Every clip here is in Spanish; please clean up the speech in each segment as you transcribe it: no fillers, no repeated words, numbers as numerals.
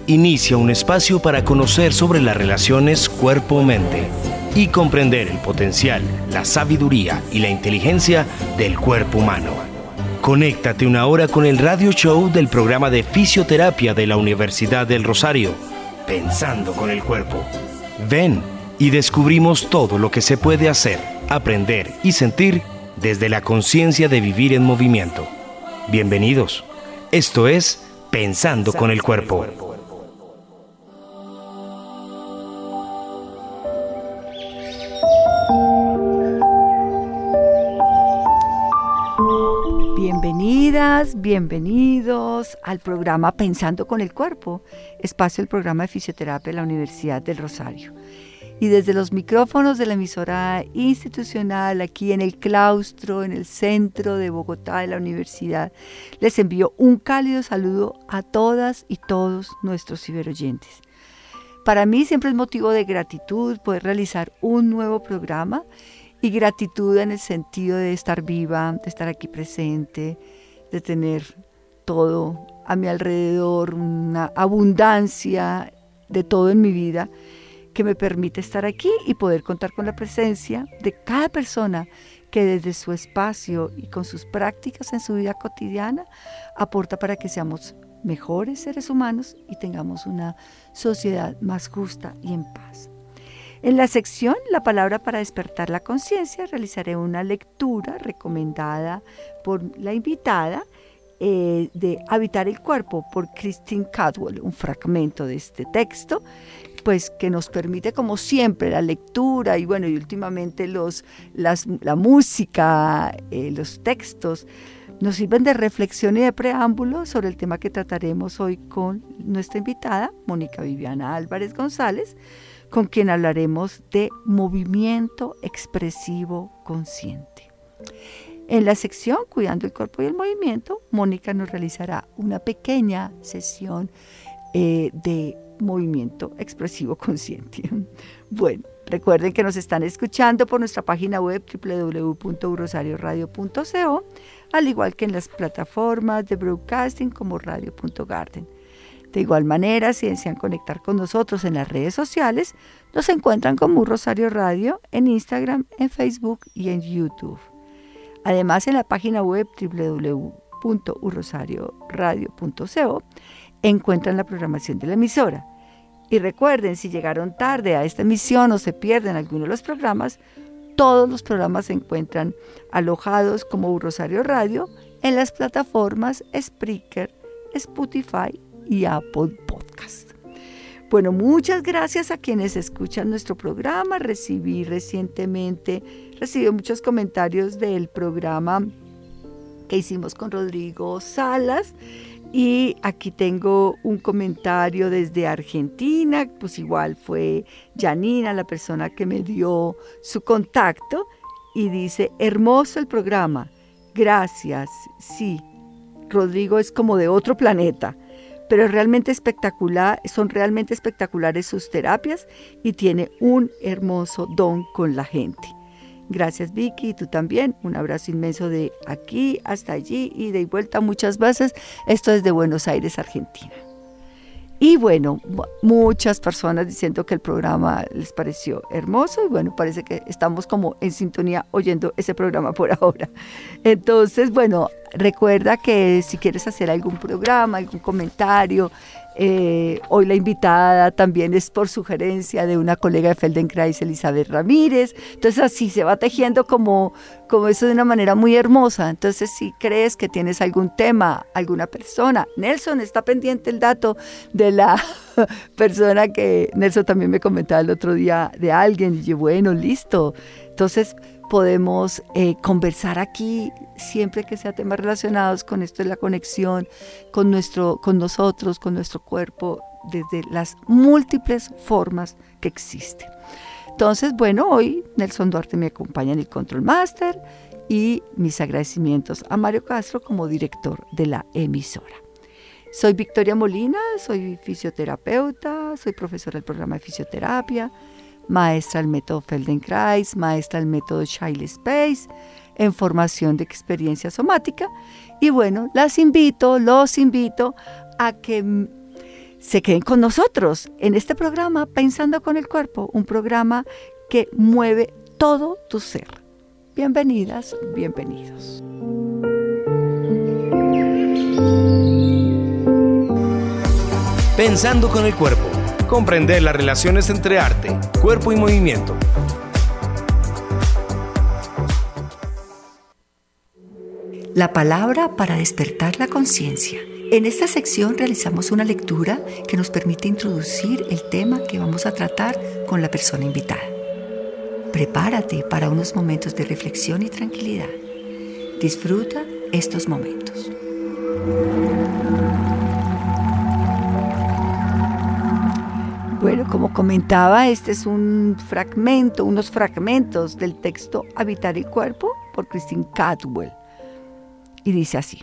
inicia un espacio para conocer sobre las relaciones cuerpo-mente y comprender el potencial, la sabiduría y la inteligencia del cuerpo humano. Conéctate una hora con el radio show del programa de fisioterapia de la Universidad del Rosario, Pensando con el Cuerpo. Ven y descubrimos todo lo que se puede hacer, aprender y sentir desde la conciencia de vivir en movimiento. Bienvenidos. Esto es Pensando con el Cuerpo. Bienvenidas, bienvenidos al programa Pensando con el Cuerpo, espacio del programa de fisioterapia de la Universidad del Rosario. Y desde los micrófonos de la emisora institucional aquí en el claustro, en el centro de Bogotá de la universidad, les envío un cálido saludo a todas y todos nuestros ciberoyentes. Para mí siempre es motivo de gratitud poder realizar un nuevo programa y gratitud en el sentido de estar viva, de estar aquí presente, de tener todo a mi alrededor, una abundancia de todo en mi vida que me permite estar aquí y poder contar con la presencia de cada persona que desde su espacio y con sus prácticas en su vida cotidiana aporta para que seamos mejores seres humanos y tengamos una sociedad más justa y en paz. En la sección La palabra para despertar la conciencia realizaré una lectura recomendada por la invitada de Habitar el Cuerpo por Christine Cadwell, un fragmento de este texto, pues que nos permite como siempre la lectura y bueno, y últimamente la música, los textos nos sirven de reflexión y de preámbulo sobre el tema que trataremos hoy con nuestra invitada, Mónica Viviana Álvarez González, con quien hablaremos de movimiento expresivo consciente. En la sección Cuidando el Cuerpo y el Movimiento, Mónica nos realizará una pequeña sesión de movimiento expresivo consciente. Bueno, recuerden que nos están escuchando por nuestra página web www.urosarioradio.co, al igual que en las plataformas de broadcasting como radio.garden. De igual manera, si desean conectar con nosotros en las redes sociales, nos encuentran como Rosario Radio en Instagram, en Facebook y en YouTube. Además, en la página web www.urosarioradio.co encuentran la programación de la emisora. Y recuerden, si llegaron tarde a esta emisión o se pierden alguno de los programas, todos los programas se encuentran alojados como Rosario Radio en las plataformas Spreaker, Spotify y Apple Podcast. Bueno, muchas gracias a quienes escuchan nuestro programa. Recibí muchos comentarios del programa que hicimos con Rodrigo Salas. Y aquí tengo un comentario desde Argentina, pues igual fue Janina la persona que me dio su contacto y dice, hermoso el programa, gracias, sí, Rodrigo es como de otro planeta, pero es realmente espectacular, son realmente espectaculares sus terapias y tiene un hermoso don con la gente. Gracias Vicky, y tú también, un abrazo inmenso de aquí hasta allí y de vuelta muchas veces, esto es de Buenos Aires, Argentina. Y bueno, muchas personas diciendo que el programa les pareció hermoso y bueno, parece que estamos como en sintonía oyendo ese programa por ahora. Entonces, bueno, recuerda que si quieres hacer algún programa, algún comentario, hoy la invitada también es por sugerencia de una colega de Feldenkrais, Elizabeth Ramírez. Entonces así se va tejiendo como eso de una manera muy hermosa. Entonces si crees que tienes algún tema, alguna persona, Nelson está pendiente el dato de la persona que Nelson también me comentaba el otro día de alguien y yo, bueno, listo. Entonces podemos conversar aquí siempre que sea temas relacionados con esto de la conexión con nosotros, con nuestro cuerpo, desde las múltiples formas que existen. Entonces, bueno, hoy Nelson Duarte me acompaña en el Control Master y mis agradecimientos a Mario Castro como director de la emisora. Soy Victoria Molina, soy fisioterapeuta, soy profesora del programa de fisioterapia, maestra del método Feldenkrais, maestra del método Child Space, en formación de experiencia somática. Y bueno, los invito a que se queden con nosotros en este programa Pensando con el Cuerpo, un programa que mueve todo tu ser. Bienvenidas, bienvenidos. Pensando con el Cuerpo. Comprender las relaciones entre arte, cuerpo y movimiento. La palabra para despertar la conciencia. En esta sección realizamos una lectura que nos permite introducir el tema que vamos a tratar con la persona invitada. Prepárate para unos momentos de reflexión y tranquilidad. Disfruta estos momentos. Bueno, como comentaba, este es unos fragmentos del texto Habitar el Cuerpo por Christine Cadwell. Y dice así: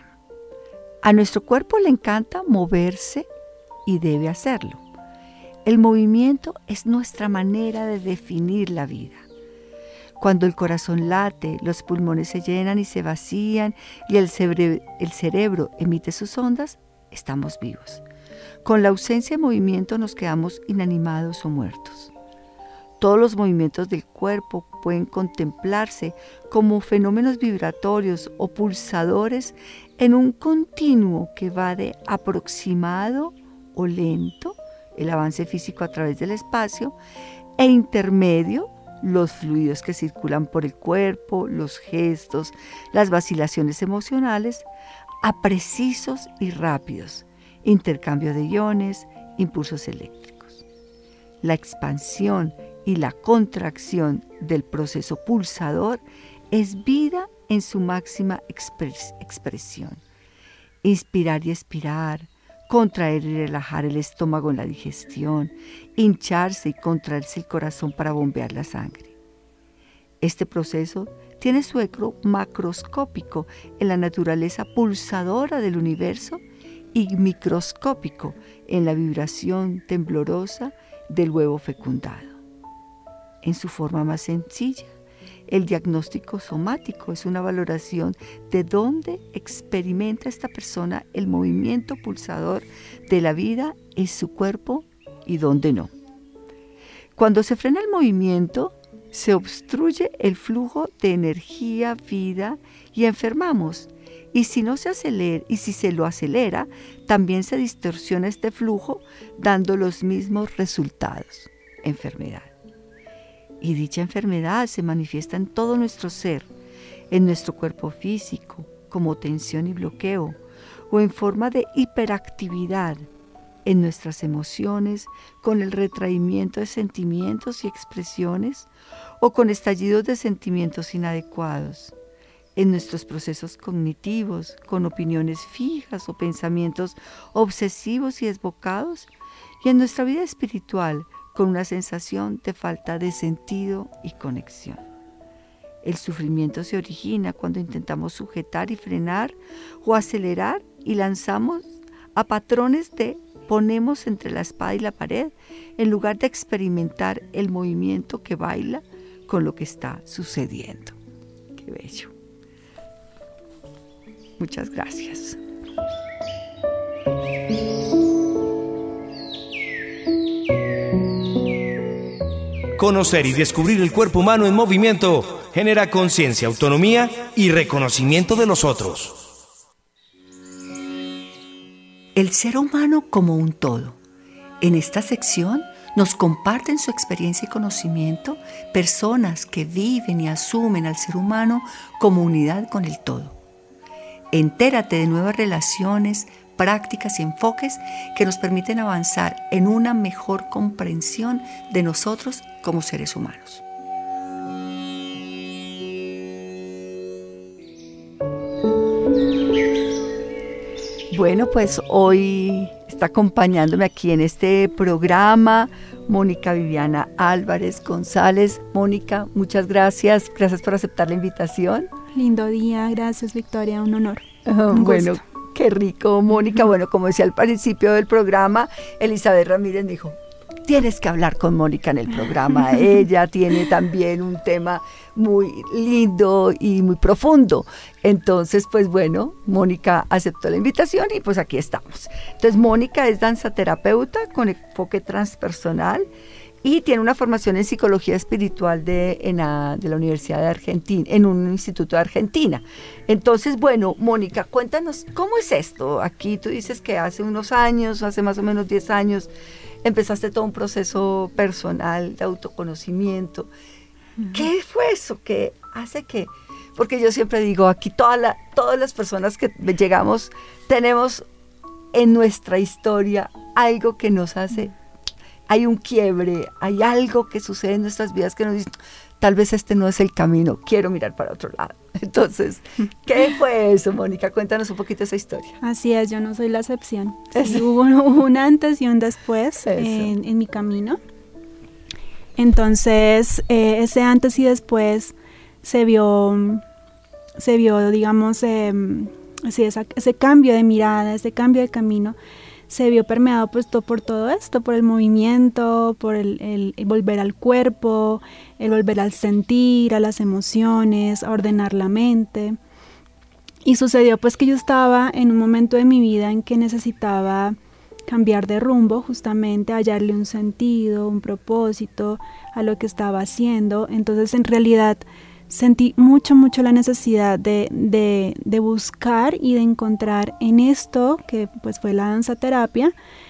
a nuestro cuerpo le encanta moverse y debe hacerlo. El movimiento es nuestra manera de definir la vida. Cuando el corazón late, los pulmones se llenan y se vacían y el cerebro emite sus ondas, estamos vivos. Con la ausencia de movimiento nos quedamos inanimados o muertos. Todos los movimientos del cuerpo pueden contemplarse como fenómenos vibratorios o pulsadores en un continuo que va de aproximado o lento, el avance físico a través del espacio, e intermedio, los fluidos que circulan por el cuerpo, los gestos, las vacilaciones emocionales, a precisos y rápidos, intercambio de iones, impulsos eléctricos. La expansión y la contracción del proceso pulsador es vida en su máxima expresión. Inspirar y expirar, contraer y relajar el estómago en la digestión, hincharse y contraerse el corazón para bombear la sangre. Este proceso tiene su eco macroscópico en la naturaleza pulsadora del universo y microscópico en la vibración temblorosa del huevo fecundado. En su forma más sencilla, el diagnóstico somático es una valoración de dónde experimenta esta persona el movimiento pulsador de la vida en su cuerpo y dónde no. Cuando se frena el movimiento, se obstruye el flujo de energía, vida y enfermamos. Y si se lo acelera, también se distorsiona este flujo, dando los mismos resultados: enfermedad. Y dicha enfermedad se manifiesta en todo nuestro ser, en nuestro cuerpo físico, como tensión y bloqueo, o en forma de hiperactividad, en nuestras emociones, con el retraimiento de sentimientos y expresiones, o con estallidos de sentimientos inadecuados, en nuestros procesos cognitivos, con opiniones fijas o pensamientos obsesivos y desbocados, y en nuestra vida espiritual, con una sensación de falta de sentido y conexión. El sufrimiento se origina cuando intentamos sujetar y frenar o acelerar y lanzamos a patrones de ponemos entre la espada y la pared en lugar de experimentar el movimiento que baila con lo que está sucediendo. Qué bello. Muchas gracias. Conocer y descubrir el cuerpo humano en movimiento genera conciencia, autonomía y reconocimiento de los otros. El ser humano como un todo. En esta sección nos comparten su experiencia y conocimiento personas que viven y asumen al ser humano como unidad con el todo. Entérate de nuevas relaciones, prácticas y enfoques que nos permiten avanzar en una mejor comprensión de nosotros como seres humanos. Bueno, pues hoy está acompañándome aquí en este programa Mónica Viviana Álvarez González. Mónica, muchas gracias. Gracias por aceptar la invitación. Lindo día, gracias Victoria, un honor. Bueno, qué rico, Mónica. Bueno, como decía al principio del programa, Elizabeth Ramírez me dijo, tienes que hablar con Mónica en el programa. Ella tiene también un tema muy lindo y muy profundo. Entonces, pues bueno, Mónica aceptó la invitación y pues aquí estamos. Entonces, Mónica es danzaterapeuta con enfoque transpersonal y tiene una formación en psicología espiritual de la Universidad de Argentina, en un instituto de Argentina. Entonces, bueno, Mónica, cuéntanos, ¿cómo es esto? Aquí tú dices que hace unos años, hace más o menos 10 años, empezaste todo un proceso personal de autoconocimiento. ¿Qué fue eso que hace que...? Porque yo siempre digo, aquí todas las personas que llegamos tenemos en nuestra historia algo que nos hace... Hay un quiebre, hay algo que sucede en nuestras vidas que nos dice, tal vez este no es el camino, quiero mirar para otro lado. Entonces, ¿qué fue eso, Mónica? Cuéntanos un poquito esa historia. Así es, yo no soy la excepción. Sí, hubo un antes y un después en mi camino. Entonces, ese antes y después se vio digamos, ese cambio de mirada, ese cambio de camino, se vio permeado pues por todo esto, por el movimiento, por el volver al cuerpo, el volver al sentir, a las emociones, a ordenar la mente. Y sucedió pues que yo estaba en un momento de mi vida en que necesitaba cambiar de rumbo, justamente hallarle un sentido, un propósito a lo que estaba haciendo. Entonces en realidad sentí mucho la necesidad de buscar y de encontrar en esto, que pues fue la danzaterapia,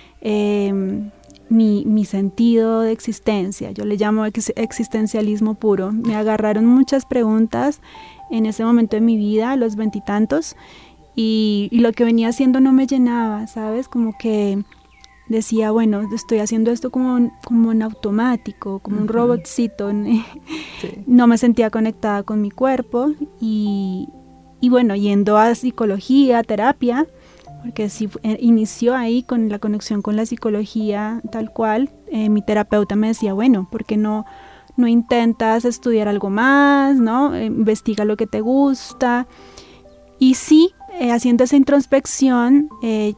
mi sentido de existencia. Yo le llamo existencialismo puro. Me agarraron muchas preguntas en ese momento de mi vida, a los 20 y tantos, y lo que venía haciendo no me llenaba, ¿sabes? Como que decía, bueno, estoy haciendo esto como en automático, como un robotcito. Sí. No me sentía conectada con mi cuerpo y bueno, yendo a psicología, terapia, porque sí inició ahí con la conexión con la psicología tal cual. Mi terapeuta me decía, bueno, ¿por qué no intentas estudiar algo más, ¿no? Investiga lo que te gusta. Y sí, haciendo esa introspección,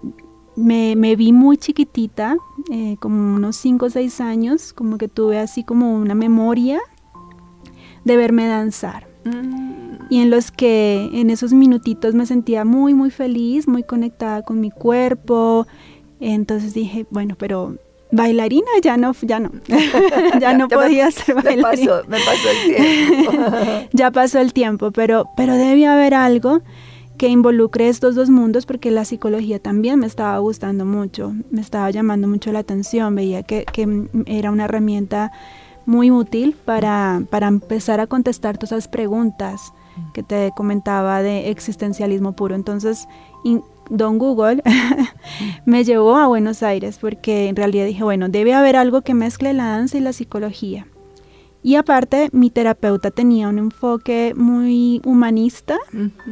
me vi muy chiquitita, como unos 5 o 6 años, como que tuve así como una memoria de verme danzar. Y en esos minutitos me sentía muy feliz, muy conectada con mi cuerpo. Entonces dije, bueno, pero bailarina ya no podía ser bailarina. Me pasó el tiempo. Ya pasó el tiempo, pero debía haber algo que involucre estos dos mundos, porque la psicología también me estaba gustando mucho, me estaba llamando mucho la atención, veía que era una herramienta muy útil para empezar a contestar todas esas preguntas que te comentaba de existencialismo puro. Entonces, don Google me llevó a Buenos Aires, porque en realidad dije, bueno, debe haber algo que mezcle la danza y la psicología. Y aparte, mi terapeuta tenía un enfoque muy humanista,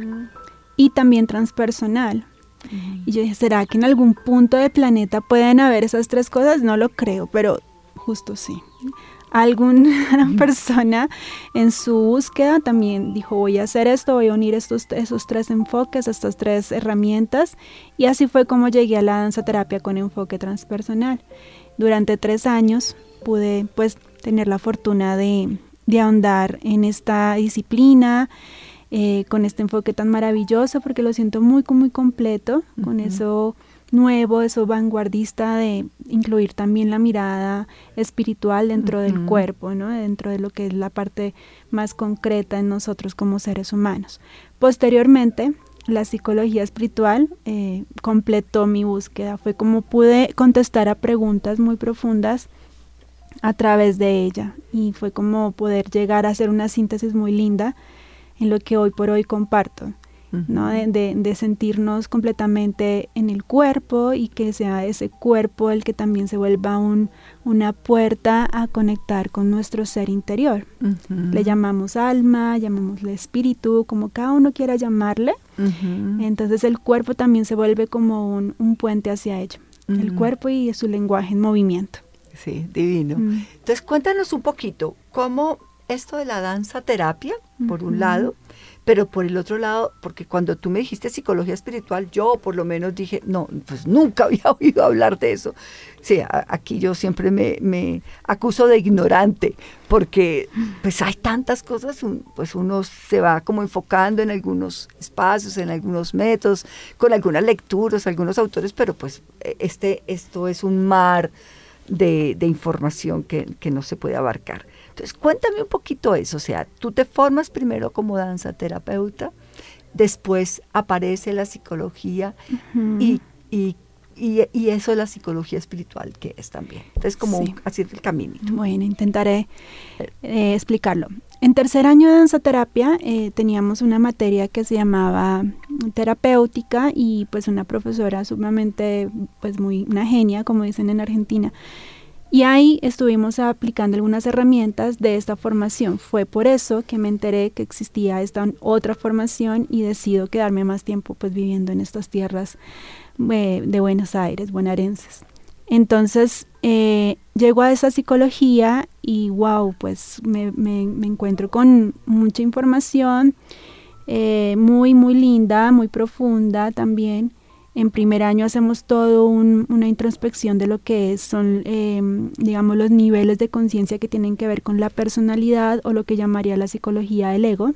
y también transpersonal. Y yo dije, ¿será que en algún punto del planeta pueden haber esas tres cosas? No lo creo, pero justo sí. Alguna persona en su búsqueda también dijo, voy a hacer esto, voy a unir esos 3 enfoques, estas 3 herramientas. Y así fue como llegué a la danzaterapia con enfoque transpersonal. Durante 3 años pude pues tener la fortuna de ahondar en esta disciplina, con este enfoque tan maravilloso, porque lo siento muy completo, con eso nuevo, eso vanguardista de incluir también la mirada espiritual dentro del cuerpo, ¿no? Dentro de lo que es la parte más concreta en nosotros como seres humanos. Posteriormente, la psicología espiritual completó mi búsqueda. Fue como pude contestar a preguntas muy profundas a través de ella, y fue como poder llegar a hacer una síntesis muy linda en lo que hoy por hoy comparto, ¿no? De sentirnos completamente en el cuerpo, y que sea ese cuerpo el que también se vuelva una puerta a conectar con nuestro ser interior. Le llamamos alma, llamémosle espíritu, como cada uno quiera llamarle. Entonces el cuerpo también se vuelve como un puente hacia ello. El cuerpo y su lenguaje en movimiento. Sí, divino. Entonces cuéntanos un poquito, ¿cómo esto de la danza terapia, por un lado, pero por el otro lado, porque cuando tú me dijiste psicología espiritual, yo por lo menos dije, no, pues nunca había oído hablar de eso. Sí, aquí yo siempre me acuso de ignorante, porque pues hay tantas cosas, pues uno se va como enfocando en algunos espacios, en algunos métodos, con algunas lecturas, algunos autores, pero pues esto es un mar de información que no se puede abarcar. Entonces, cuéntame un poquito eso, o sea, tú te formas primero como danza terapeuta, después aparece la psicología y eso es la psicología espiritual que es también. Entonces, como así es el caminito. Bueno, intentaré explicarlo. En tercer año de danza terapia teníamos una materia que se llamaba terapéutica y pues una profesora sumamente, pues una genia, como dicen en Argentina. Y ahí estuvimos aplicando algunas herramientas de esta formación. Fue por eso que me enteré que existía esta otra formación y decido quedarme más tiempo pues viviendo en estas tierras de Buenos Aires, bonaerenses. Entonces llego a esa psicología y wow, pues me encuentro con mucha información muy, muy linda, muy profunda también. En primer año hacemos todo una introspección de lo que son, digamos, los niveles de conciencia que tienen que ver con la personalidad o lo que llamaría la psicología del ego.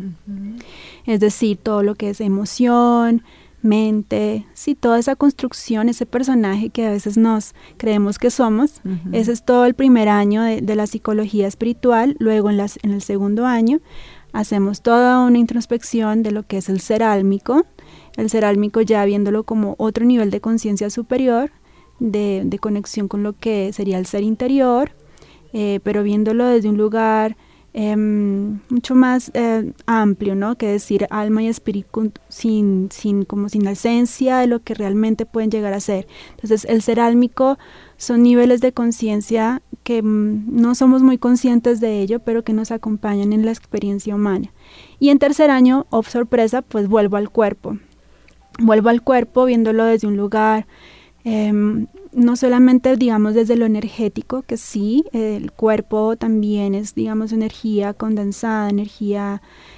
Es decir, todo lo que es emoción, mente, sí, toda esa construcción, ese personaje que a veces nos creemos que somos. Ese es todo el primer año de la psicología espiritual. Luego en el segundo año hacemos toda una introspección de lo que es el ser álmico. El ser álmico ya viéndolo como otro nivel de conciencia superior, de conexión con lo que sería el ser interior, pero viéndolo desde un lugar mucho más amplio, ¿no? Que decir alma y espíritu sin la esencia de lo que realmente pueden llegar a ser. Entonces el ser álmico son niveles de conciencia que no somos muy conscientes de ello, pero que nos acompañan en la experiencia humana. Y en tercer año, oh sorpresa, pues vuelvo al cuerpo viéndolo desde un lugar, no solamente digamos desde lo energético, que sí, el cuerpo también es digamos energía condensada, energía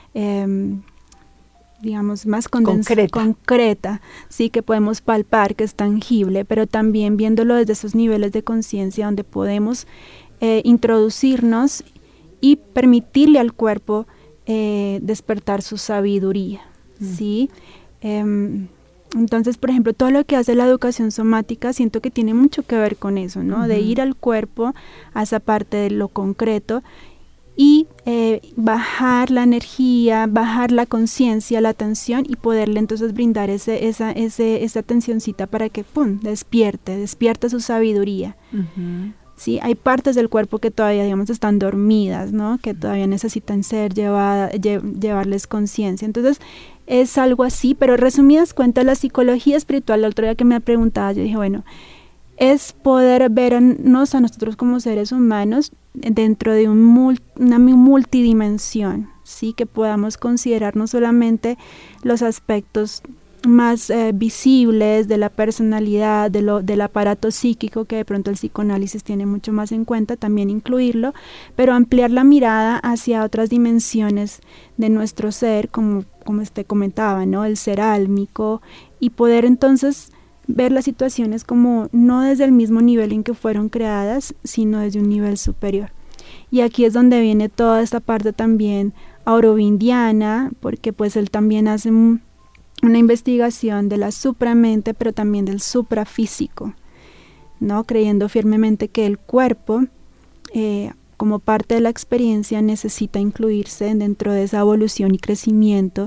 digamos más concreta, sí, que podemos palpar, que es tangible, pero también viéndolo desde esos niveles de conciencia donde podemos introducirnos y permitirle al cuerpo despertar su sabiduría, ¿sí? Entonces, por ejemplo, todo lo que hace la educación somática siento que tiene mucho que ver con eso, ¿no? De ir al cuerpo, a esa parte de lo concreto y bajar la energía, bajar la conciencia, la atención y poderle entonces brindar esa atencioncita para que, ¡pum!, despierte su sabiduría. Sí, hay partes del cuerpo que todavía, digamos, están dormidas, ¿no? Que todavía necesitan ser llevarles conciencia. Entonces, es algo así, pero resumidas cuentas, la psicología espiritual, la otra día que me preguntaba, yo dije, bueno, es poder vernos a nosotros como seres humanos dentro de una multidimensión, ¿sí? Que podamos considerar no solamente los aspectos más visibles de la personalidad, del aparato psíquico, que de pronto el psicoanálisis tiene mucho más en cuenta, también incluirlo, pero ampliar la mirada hacia otras dimensiones de nuestro ser, como comentaba, ¿no? El ser álmico, y poder entonces ver las situaciones como no desde el mismo nivel en que fueron creadas, sino desde un nivel superior. Y aquí es donde viene toda esta parte también aurovindiana, porque pues él también hace una investigación de la supramente, pero también del suprafísico, ¿no? Creyendo firmemente que el cuerpo, como parte de la experiencia, necesita incluirse dentro de esa evolución y crecimiento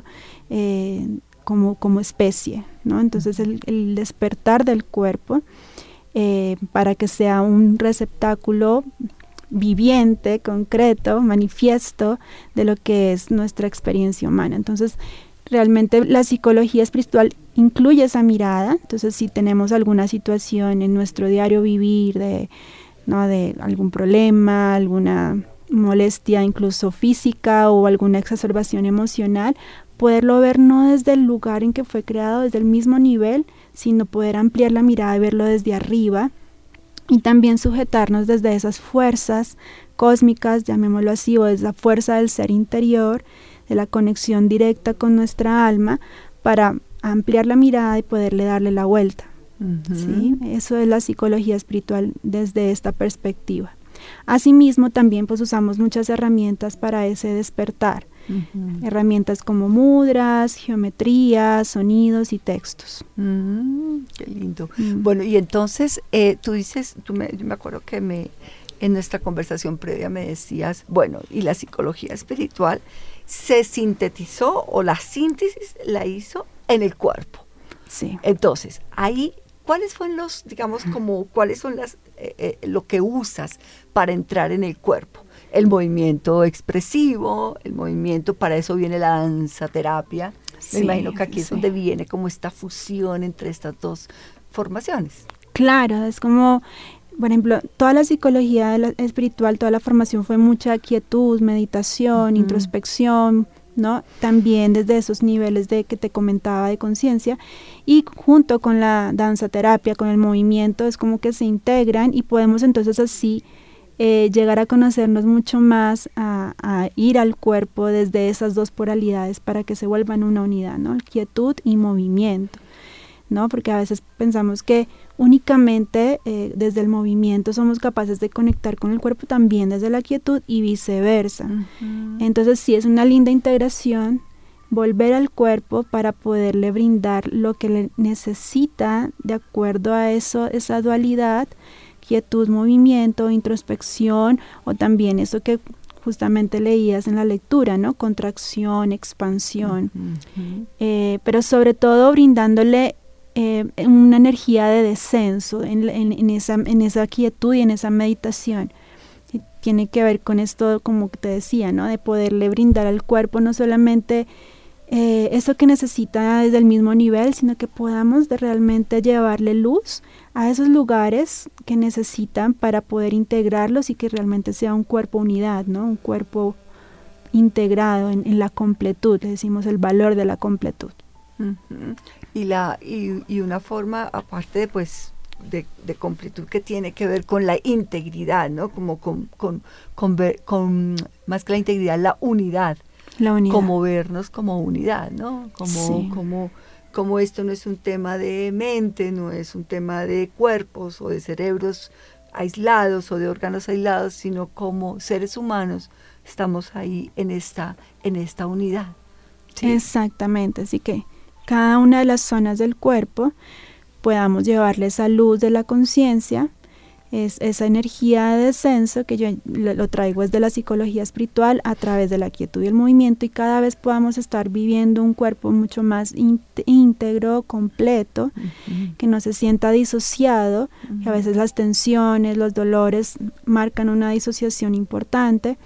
como especie, ¿no? Entonces el despertar del cuerpo para que sea un receptáculo viviente, concreto, manifiesto de lo que es nuestra experiencia humana. Entonces, realmente la psicología espiritual incluye esa mirada. Entonces, si tenemos alguna situación en nuestro diario vivir de algún problema, alguna molestia incluso física o alguna exacerbación emocional, poderlo ver no desde el lugar en que fue creado, desde el mismo nivel, sino poder ampliar la mirada y verlo desde arriba y también sujetarnos desde esas fuerzas cósmicas, llamémoslo así, o es la fuerza del ser interior, de la conexión directa con nuestra alma, para ampliar la mirada y poderle darle la vuelta. ¿Sí? Eso es la psicología espiritual desde esta perspectiva. Asimismo, también pues usamos muchas herramientas para ese despertar. Herramientas como mudras, geometrías, sonidos y textos. Qué lindo. Bueno, y entonces tú dices, yo me acuerdo que en nuestra conversación previa me decías, bueno, y la psicología espiritual se sintetizó, o la síntesis la hizo en el cuerpo. Sí. Entonces, ahí, ¿cuáles fueron los, digamos, cuáles son lo que usas para entrar en el cuerpo? El movimiento expresivo, el movimiento, para eso viene la danza terapia. Me imagino que aquí es donde viene como esta fusión entre estas dos formaciones. Claro, es como, por ejemplo, toda la psicología espiritual, toda la formación fue mucha quietud, meditación, introspección, ¿no? También desde esos niveles que te comentaba de conciencia, y junto con la danza terapia, con el movimiento, es como que se integran y podemos entonces así llegar a conocernos mucho más, a ir al cuerpo desde esas dos polaridades para que se vuelvan una unidad, ¿no? Quietud y movimiento, ¿no? Porque a veces pensamos que únicamente desde el movimiento somos capaces de conectar con el cuerpo, también desde la quietud y viceversa. Entonces sí es una linda integración volver al cuerpo para poderle brindar lo que le necesita de acuerdo a eso, esa dualidad, quietud, movimiento, introspección, o también eso que justamente leías en la lectura, ¿no? Contracción, expansión, pero sobre todo brindándole una energía de descenso en esa quietud y en esa meditación. Tiene que ver con esto, como te decía, ¿no? De poderle brindar al cuerpo no solamente eso que necesita desde el mismo nivel, sino que podamos realmente llevarle luz a esos lugares que necesitan para poder integrarlos y que realmente sea un cuerpo unidad, ¿no? Un cuerpo integrado en la completud, le decimos el valor de la completud. Y una forma, aparte de, pues, de completud, que tiene que ver con la integridad, ¿no? Como con más que la integridad, la unidad. La unidad. Como vernos como unidad, ¿no? Como esto no es un tema de mente, no es un tema de cuerpos o de cerebros aislados o de órganos aislados, sino como seres humanos estamos ahí en esta unidad. ¿Sí? Exactamente, así que cada una de las zonas del cuerpo podamos llevarle esa luz de la conciencia, es esa energía de descenso que yo lo traigo desde la psicología espiritual a través de la quietud y el movimiento, y cada vez podamos estar viviendo un cuerpo mucho más íntegro, completo, que no se sienta disociado, que a veces las tensiones, los dolores marcan una disociación importante,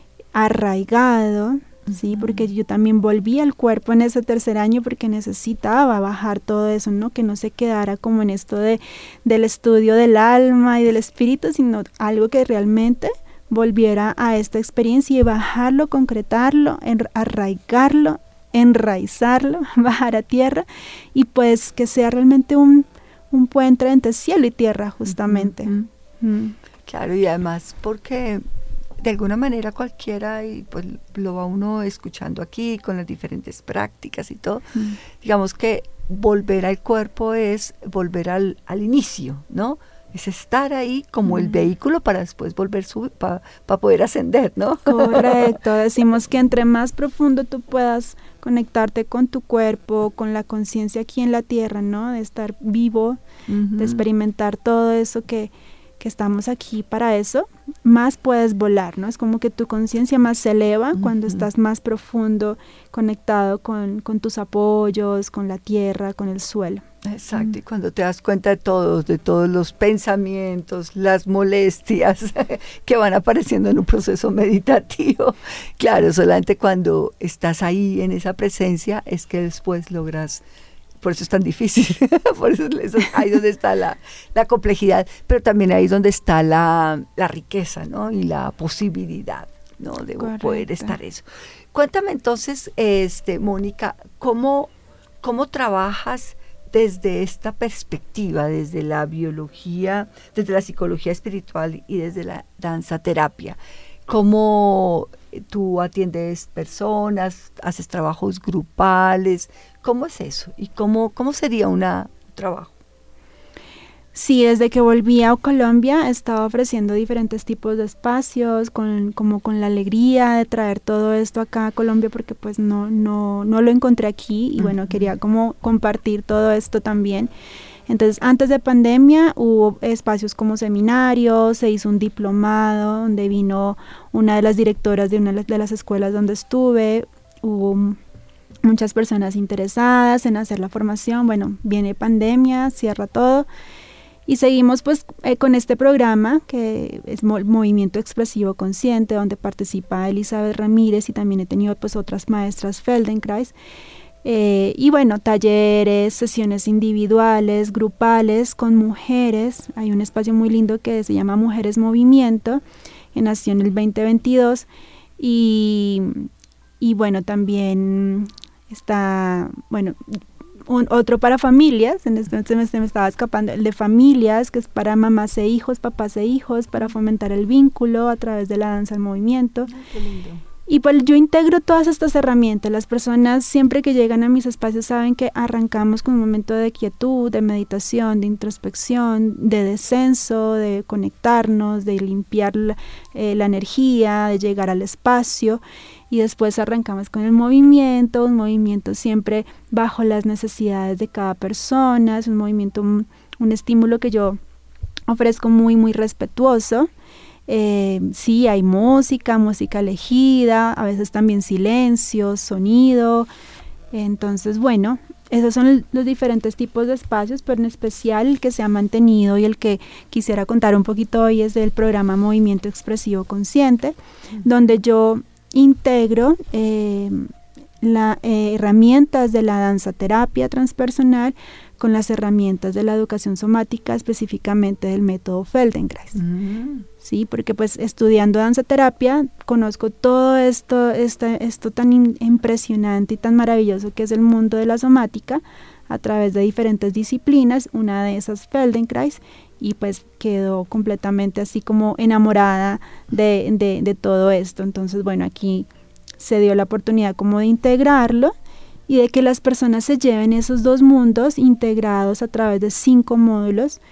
arraigado, ¿sí? Porque yo también volví al cuerpo en ese tercer año porque necesitaba bajar todo eso, ¿no? Que no se quedara como en esto del estudio del alma y del espíritu, sino algo que realmente volviera a esta experiencia y bajarlo, concretarlo, arraigarlo, enraizarlo, bajar a tierra, y pues que sea realmente un puente entre cielo y tierra, justamente. Claro, y además porque de alguna manera cualquiera, y pues lo va uno escuchando aquí con las diferentes prácticas y todo, digamos que volver al cuerpo es volver al inicio, ¿no? Es estar ahí como el vehículo para después volver para poder ascender, ¿no? Correcto, decimos que entre más profundo tú puedas conectarte con tu cuerpo, con la conciencia aquí en la tierra, ¿no? De estar vivo, de experimentar todo eso que estamos aquí para eso, más puedes volar, ¿no? Es como que tu conciencia más se eleva cuando estás más profundo, conectado con tus apoyos, con la tierra, con el suelo. Exacto, y cuando te das cuenta de todos los pensamientos, las molestias que van apareciendo en un proceso meditativo, claro, solamente cuando estás ahí en esa presencia es que después logras. Por eso es tan difícil, por eso ahí donde está la complejidad, pero también ahí donde está la riqueza, ¿no? Y la posibilidad, ¿no? De poder estar eso. Cuéntame entonces, Mónica, ¿cómo trabajas desde esta perspectiva, desde la biología, desde la psicología espiritual y desde la danza terapia. ¿Cómo tú atiendes personas, haces trabajos grupales? ¿Cómo es eso? ¿Y cómo sería un trabajo? Sí, desde que volví a Colombia he estado ofreciendo diferentes tipos de espacios, como con la alegría de traer todo esto acá a Colombia, porque pues no lo encontré aquí y bueno, quería como compartir todo esto también. Entonces, antes de pandemia hubo espacios como seminarios, se hizo un diplomado donde vino una de las directoras de una de las escuelas donde estuve, hubo muchas personas interesadas en hacer la formación. Bueno, viene pandemia, cierra todo. Y seguimos pues con este programa que es Movimiento Expresivo Consciente, donde participa Elizabeth Ramírez y también he tenido pues otras maestras Feldenkrais. Y bueno, talleres, sesiones individuales, grupales con mujeres. Hay un espacio muy lindo que se llama Mujeres Movimiento, que nació en el 2022. Y bueno, también está, bueno, otro para familias, en este se me estaba escapando, el de familias, que es para mamás e hijos, papás e hijos, para fomentar el vínculo a través de la danza al movimiento. Qué lindo. Y pues yo integro todas estas herramientas. Las personas siempre que llegan a mis espacios saben que arrancamos con un momento de quietud, de meditación, de introspección, de descenso, de conectarnos, de limpiar la energía, de llegar al espacio. Y después arrancamos con el movimiento, un movimiento siempre bajo las necesidades de cada persona. Es un movimiento, un estímulo que yo ofrezco muy, muy respetuoso. Sí, hay música elegida, a veces también silencio, sonido. Entonces, bueno, esos son los diferentes tipos de espacios, pero en especial el que se ha mantenido y el que quisiera contar un poquito hoy es del programa Movimiento Expresivo Consciente, donde yo integro las herramientas de la danza terapia transpersonal con las herramientas de la educación somática, específicamente del método Feldenkrais. Sí, porque pues estudiando danza terapia conozco todo esto tan impresionante y tan maravilloso que es el mundo de la somática a través de diferentes disciplinas, una de esas Feldenkrais, y pues quedó completamente así como enamorada de todo esto. Entonces, bueno, aquí se dio la oportunidad como de integrarlo y de que las personas se lleven esos dos mundos integrados a través de 5 módulos,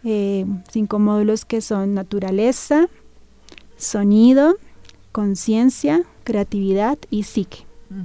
5 módulos que son naturaleza, sonido, conciencia, creatividad y psique.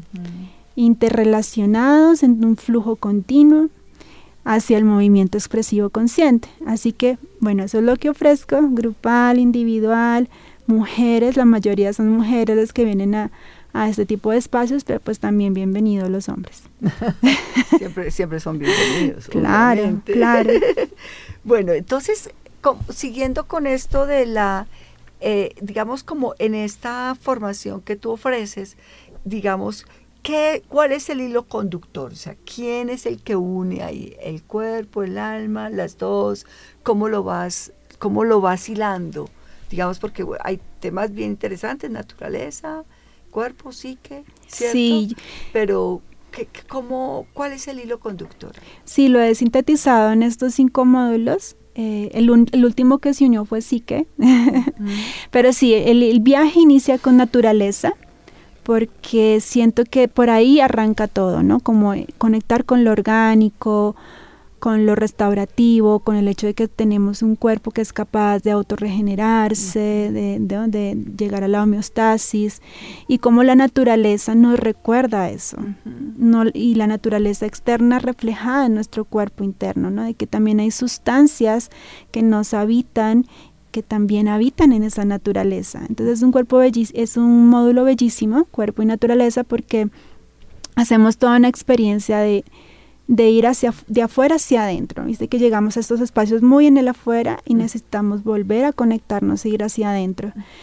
Interrelacionados en un flujo continuo hacia el movimiento expresivo consciente. Así que, bueno, eso es lo que ofrezco, grupal, individual, mujeres, la mayoría son mujeres las que vienen a este tipo de espacios, pero pues también bienvenidos los hombres. siempre son bienvenidos. Claro, obviamente. Claro. Bueno, entonces, siguiendo con esto de la, digamos, como en esta formación que tú ofreces, digamos, ¿cuál es el hilo conductor? O sea, ¿quién es el que une ahí? ¿El cuerpo, el alma, las dos? ¿Cómo lo vas hilando? Digamos, porque hay temas bien interesantes, naturaleza, cuerpo, psique, ¿cierto? Sí. Pero, ¿cuál es el hilo conductor? Sí, lo he sintetizado en estos 5 módulos. El último que se unió fue psique. Pero sí, el viaje inicia con naturaleza, porque siento que por ahí arranca todo, ¿no? Como conectar con lo orgánico, con lo restaurativo, con el hecho de que tenemos un cuerpo que es capaz de autorregenerarse, de llegar a la homeostasis, y cómo la naturaleza nos recuerda eso, y la naturaleza externa reflejada en nuestro cuerpo interno, ¿no? De que también hay sustancias que nos habitan, que también habitan en esa naturaleza. Entonces es un módulo bellísimo, cuerpo y naturaleza, porque hacemos toda una experiencia de ir de afuera hacia adentro. Viste que llegamos a estos espacios muy en el afuera y necesitamos volver a conectarnos e ir hacia adentro.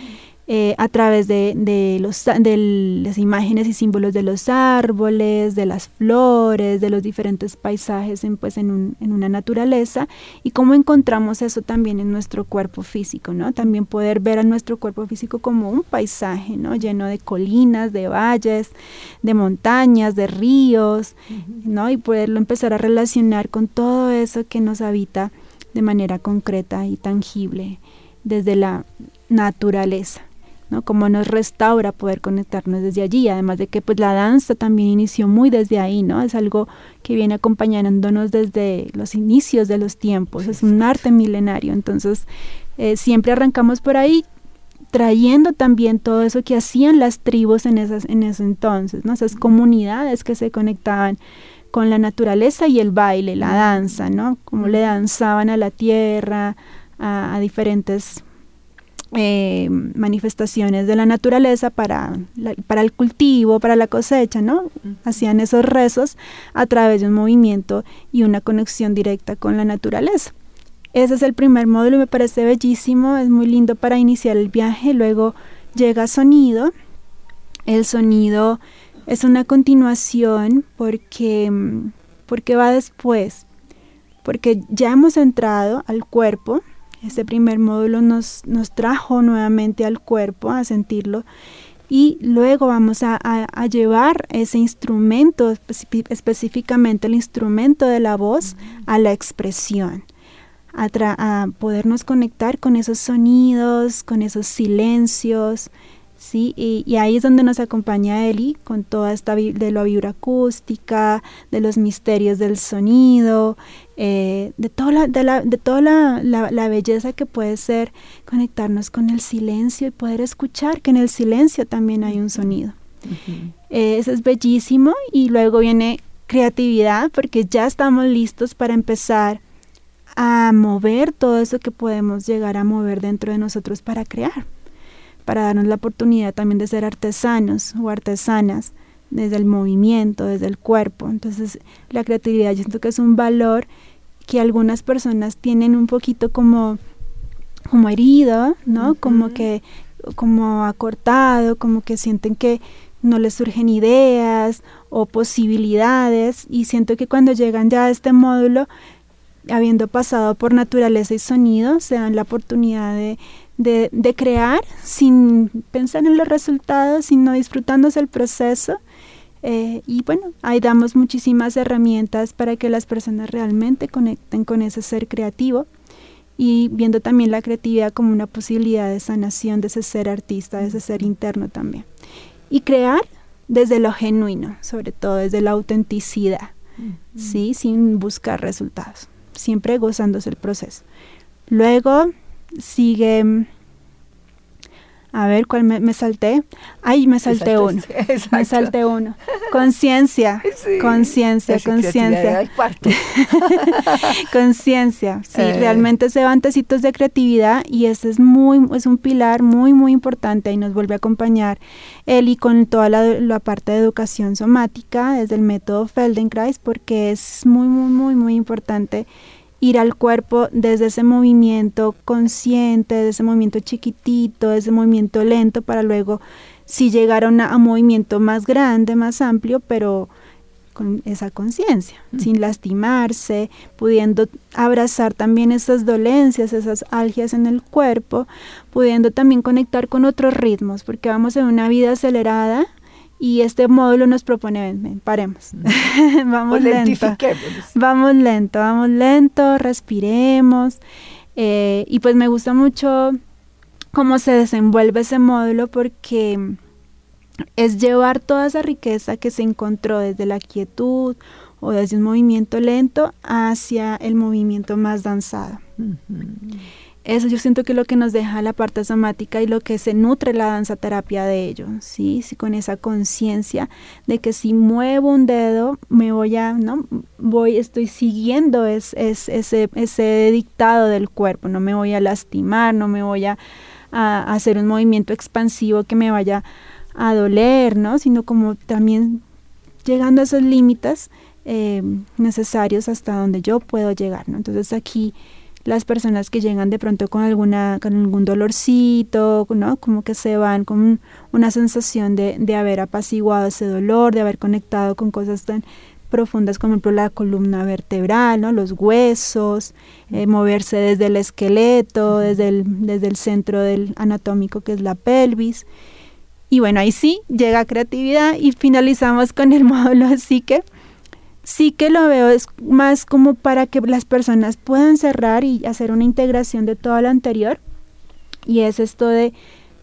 a través de las imágenes y símbolos de los árboles, de las flores, de los diferentes paisajes en una naturaleza, y cómo encontramos eso también en nuestro cuerpo físico, ¿no? También poder ver a nuestro cuerpo físico como un paisaje, ¿no? Lleno de colinas, de valles, de montañas, de ríos, ¿no? Y poderlo empezar a relacionar con todo eso que nos habita de manera concreta y tangible desde la naturaleza, ¿no? Como nos restaura poder conectarnos desde allí, además de que pues la danza también inició muy desde ahí, ¿no? Es algo que viene acompañándonos desde los inicios de los tiempos, es un arte milenario, entonces siempre arrancamos por ahí, trayendo también todo eso que hacían las tribus en ese entonces, ¿no? Esas comunidades que se conectaban con la naturaleza y el baile, la danza, ¿no? Cómo le danzaban a la tierra, a diferentes manifestaciones de la naturaleza para el cultivo, para la cosecha, ¿no? Hacían esos rezos a través de un movimiento y una conexión directa con la naturaleza. Ese es el primer módulo y me parece bellísimo, es muy lindo para iniciar el viaje. Luego llega sonido. El sonido es una continuación porque va después, porque ya hemos entrado al cuerpo. Este primer módulo nos trajo nuevamente al cuerpo, a sentirlo, y luego vamos a llevar ese instrumento, específicamente el instrumento de la voz, a la expresión, a podernos conectar con esos sonidos, con esos silencios, ¿sí? Y ahí es donde nos acompaña Eli con toda esta de la vibroacústica, de los misterios del sonido, de toda la belleza que puede ser conectarnos con el silencio y poder escuchar que en el silencio también hay un sonido. Eso es bellísimo, y luego viene creatividad, porque ya estamos listos para empezar a mover todo eso que podemos llegar a mover dentro de nosotros para crear, para darnos la oportunidad también de ser artesanos o artesanas desde el movimiento, desde el cuerpo. Entonces la creatividad, yo siento que es un valor que algunas personas tienen un poquito como herido, ¿no? Como acortado, como que sienten que no les surgen ideas o posibilidades, y siento que cuando llegan ya a este módulo, habiendo pasado por naturaleza y sonido, se dan la oportunidad de crear sin pensar en los resultados, sino disfrutándose el proceso. Y bueno, ahí damos muchísimas herramientas para que las personas realmente conecten con ese ser creativo, y viendo también la creatividad como una posibilidad de sanación de ese ser artista, de ese ser interno también. Y crear desde lo genuino, sobre todo desde la autenticidad, ¿sí? Sin buscar resultados, siempre gozándose el proceso. Luego sigue, a ver, ¿cuál me salté? Ay, me salté uno. Exacto. Me salté uno. Conciencia, sí, conciencia. Conciencia, sí, realmente se van tecitos de creatividad, y ese es un pilar muy, muy importante, y nos vuelve a acompañar Eli con toda la parte de educación somática desde el método Feldenkrais, porque es muy, muy, muy, muy importante ir al cuerpo desde ese movimiento consciente, desde ese movimiento chiquitito, desde ese movimiento lento, para luego sí llegar a un movimiento más grande, más amplio, pero con esa conciencia, sin lastimarse, pudiendo abrazar también esas dolencias, esas algias en el cuerpo, pudiendo también conectar con otros ritmos, porque vamos en una vida acelerada. Y este módulo nos propone, paremos, vamos lento, respiremos. Y pues me gusta mucho cómo se desenvuelve ese módulo, porque es llevar toda esa riqueza que se encontró desde la quietud o desde un movimiento lento hacia el movimiento más danzado. Eso yo siento que es lo que nos deja la parte somática y lo que se nutre la danza terapia de ello, ¿sí? Sí, con esa conciencia de que si muevo un dedo, estoy siguiendo ese dictado del cuerpo, no me voy a lastimar, no me voy a hacer un movimiento expansivo que me vaya a doler, ¿no? Sino como también llegando a esos límites necesarios hasta donde yo puedo llegar, ¿no? Entonces aquí las personas que llegan de pronto con algún dolorcito, ¿no? Como que se van con una sensación de haber apaciguado ese dolor, de haber conectado con cosas tan profundas como por ejemplo la columna vertebral, ¿no? Los huesos, moverse desde el esqueleto, desde el centro del anatómico que es la pelvis. Y bueno, ahí sí llega creatividad y finalizamos con el módulo de psique. Sí que lo veo es más como para que las personas puedan cerrar y hacer una integración de todo lo anterior, y es esto de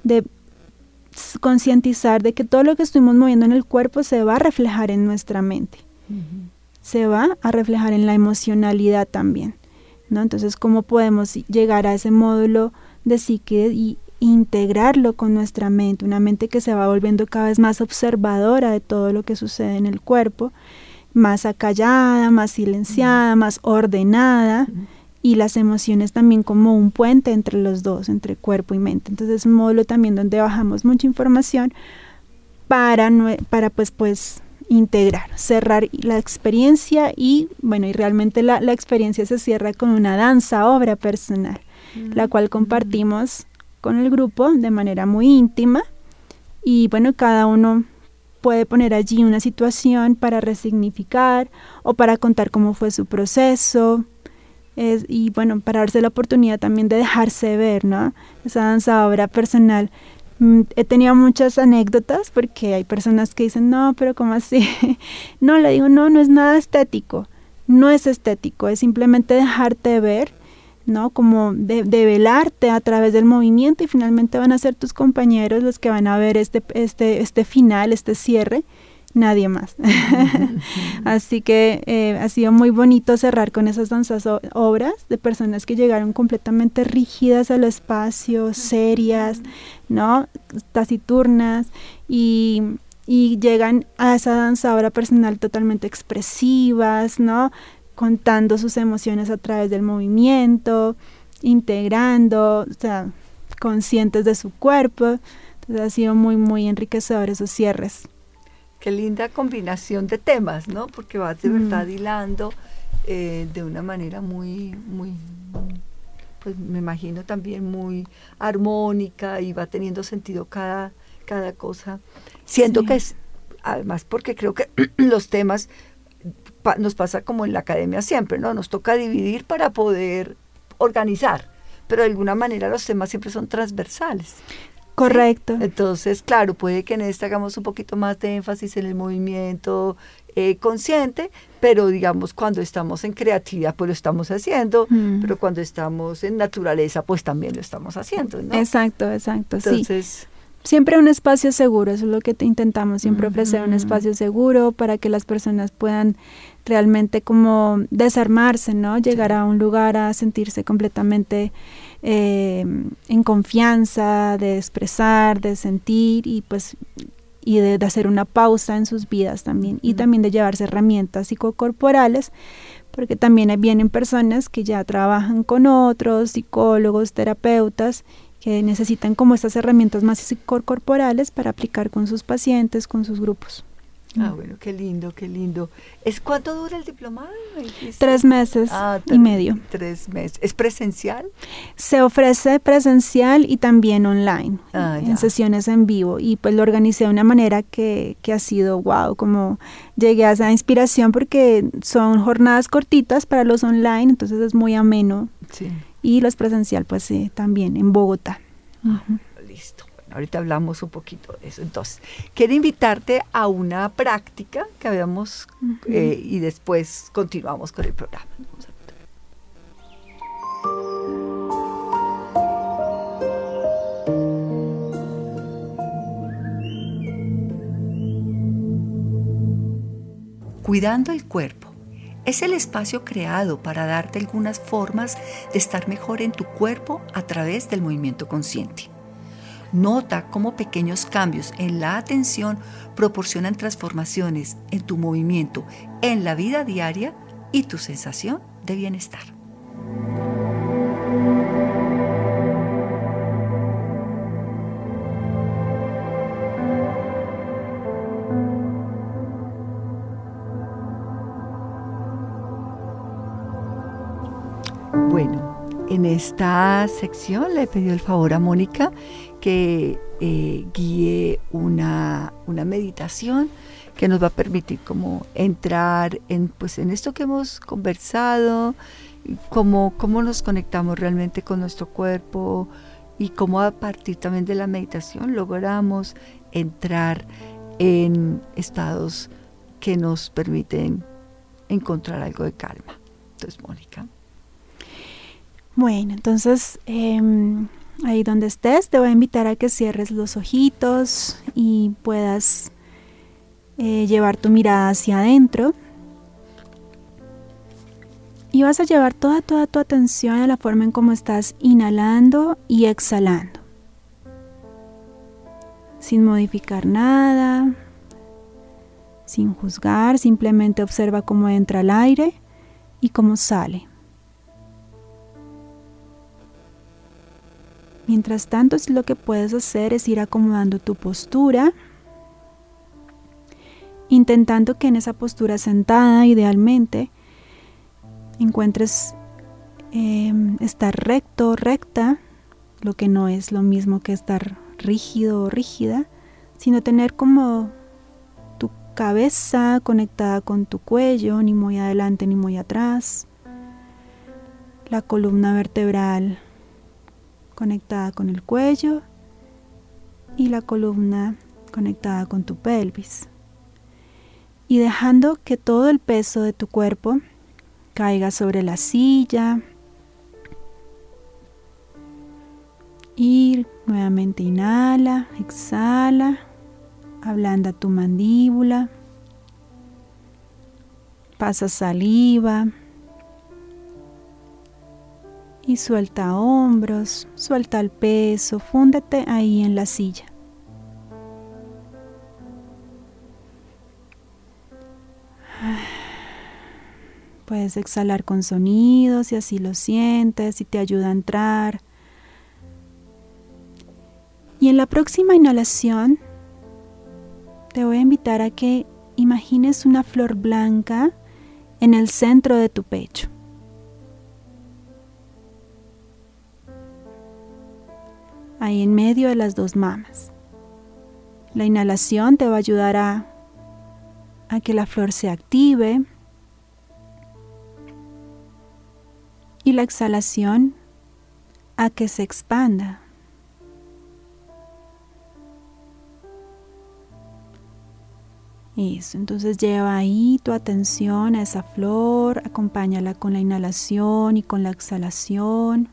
concientizar de que todo lo que estuvimos moviendo en el cuerpo se va a reflejar en nuestra mente, se va a reflejar en la emocionalidad también, ¿no? Entonces, ¿cómo podemos llegar a ese módulo de psique y integrarlo con nuestra mente, una mente que se va volviendo cada vez más observadora de todo lo que sucede en el cuerpo, más acallada, más silenciada, más ordenada, y las emociones también como un puente entre los dos, entre cuerpo y mente? Entonces es un módulo también donde bajamos mucha información para pues integrar, cerrar la experiencia, y bueno, y realmente la experiencia se cierra con una danza obra personal, la cual compartimos con el grupo de manera muy íntima, y bueno, cada uno puede poner allí una situación para resignificar o para contar cómo fue su proceso, y bueno, para darse la oportunidad también de dejarse ver, ¿no? Esa danza obra personal. He tenido muchas anécdotas porque hay personas que dicen, no, pero ¿cómo así? No, le digo, no es nada estético, no es estético, es simplemente dejarte ver, ¿no? Como de velarte a través del movimiento, y finalmente van a ser tus compañeros los que van a ver este final, este cierre, nadie más. Así que ha sido muy bonito cerrar con esas danzas obras de personas que llegaron completamente rígidas al espacio, serias, ¿no? Taciturnas, y llegan a esa danza obra personal totalmente expresivas, ¿no? Contando sus emociones a través del movimiento, integrando, o sea, conscientes de su cuerpo. Entonces ha sido muy, muy enriquecedor esos cierres. Qué linda combinación de temas, ¿no? Porque vas de verdad hilando de una manera muy, muy, pues me imagino también muy armónica, y va teniendo sentido cada cosa. Siento que es, además, porque creo que los temas nos pasa como en la academia siempre, ¿no? Nos toca dividir para poder organizar, pero de alguna manera los temas siempre son transversales. Correcto. ¿Sí? Entonces, claro, puede que en este hagamos un poquito más de énfasis en el movimiento consciente, pero digamos cuando estamos en creatividad pues lo estamos haciendo, pero cuando estamos en naturaleza pues también lo estamos haciendo, ¿no? Exacto, Entonces, sí. Siempre un espacio seguro, eso es lo que intentamos, siempre ofrecer un espacio seguro para que las personas puedan realmente como desarmarse, ¿no? Llegar a un lugar a sentirse completamente en confianza, de expresar, de sentir, y pues de hacer una pausa en sus vidas también, y también de llevarse herramientas psicocorporales, porque también vienen personas que ya trabajan con otros psicólogos, terapeutas, que necesitan como estas herramientas más psicocorporales para aplicar con sus pacientes, con sus grupos. Ah, bueno, qué lindo, qué lindo. ¿Cuánto dura el diplomado? 3 meses y medio. 3 meses. ¿Es presencial? Se ofrece presencial y también online, en sesiones en vivo, y pues lo organicé de una manera que ha sido wow, como llegué a esa inspiración porque son jornadas cortitas para los online, entonces es muy ameno. Sí. Y los presencial pues también en Bogotá. Listo. Ahorita hablamos un poquito de eso. Entonces, quiero invitarte a una práctica que habíamos y después continuamos con el programa. Cuidando el cuerpo es el espacio creado para darte algunas formas de estar mejor en tu cuerpo a través del movimiento consciente. Nota cómo pequeños cambios en la atención proporcionan transformaciones en tu movimiento, en la vida diaria y tu sensación de bienestar. Bueno, esta sección le he pedido el favor a Mónica que guíe una meditación que nos va a permitir como entrar en esto que hemos conversado, cómo nos conectamos realmente con nuestro cuerpo y cómo a partir también de la meditación logramos entrar en estados que nos permiten encontrar algo de calma. Entonces, Mónica. Bueno, entonces ahí donde estés te voy a invitar a que cierres los ojitos y puedas llevar tu mirada hacia adentro. Y vas a llevar toda tu atención a la forma en cómo estás inhalando y exhalando. Sin modificar nada, sin juzgar, simplemente observa cómo entra el aire y cómo sale. Mientras tanto, lo que puedes hacer es ir acomodando tu postura, intentando que en esa postura sentada, idealmente, encuentres estar recto, recta, lo que no es lo mismo que estar rígido o rígida, sino tener como tu cabeza conectada con tu cuello, ni muy adelante ni muy atrás, la columna vertebral conectada con el cuello y la columna conectada con tu pelvis. Y dejando que todo el peso de tu cuerpo caiga sobre la silla. Y nuevamente inhala, exhala, ablanda tu mandíbula, pasa saliva y suelta hombros, suelta el peso, fúndete ahí en la silla. Puedes exhalar con sonidos si así lo sientes, y te ayuda a entrar. Y en la próxima inhalación te voy a invitar a que imagines una flor blanca en el centro de tu pecho. Ahí en medio de las dos mamas. La inhalación te va a ayudar a que la flor se active. Y la exhalación a que se expanda. Eso, entonces lleva ahí tu atención a esa flor, acompáñala con la inhalación y con la exhalación.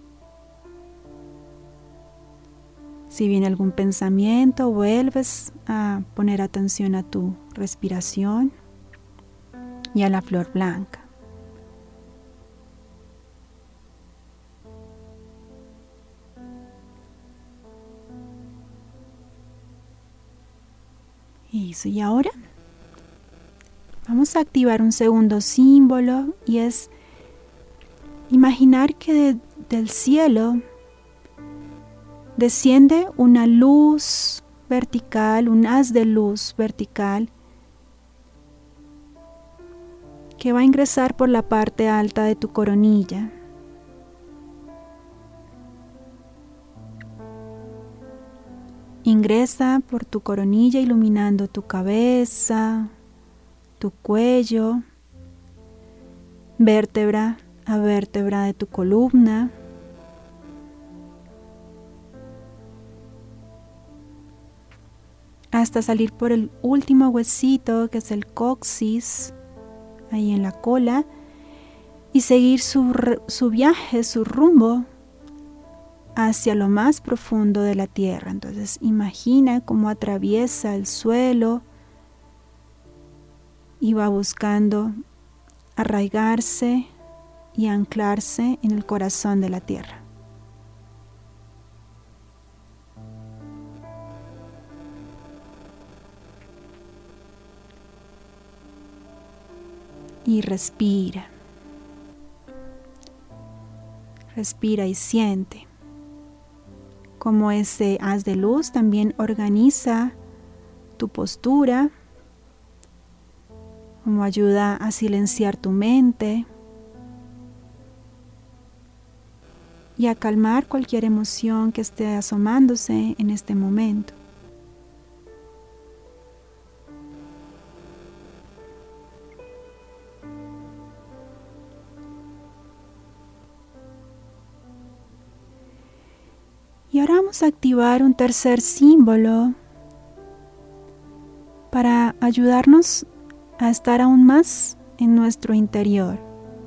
Si viene algún pensamiento, vuelves a poner atención a tu respiración y a la flor blanca. Eso, y ahora vamos a activar un segundo símbolo y es imaginar que del cielo desciende una luz vertical, un haz de luz vertical que va a ingresar por la parte alta de tu coronilla. Ingresa por tu coronilla iluminando tu cabeza, tu cuello, vértebra a vértebra de tu columna. Hasta salir por el último huesito que es el coxis, ahí en la cola, y seguir su viaje, su rumbo hacia lo más profundo de la tierra. Entonces imagina cómo atraviesa el suelo y va buscando arraigarse y anclarse en el corazón de la tierra. Y respira. Respira y siente cómo ese haz de luz también organiza tu postura, cómo ayuda a silenciar tu mente. y a calmar cualquier emoción que esté asomándose en este momento. Y ahora vamos a activar un tercer símbolo para ayudarnos a estar aún más en nuestro interior.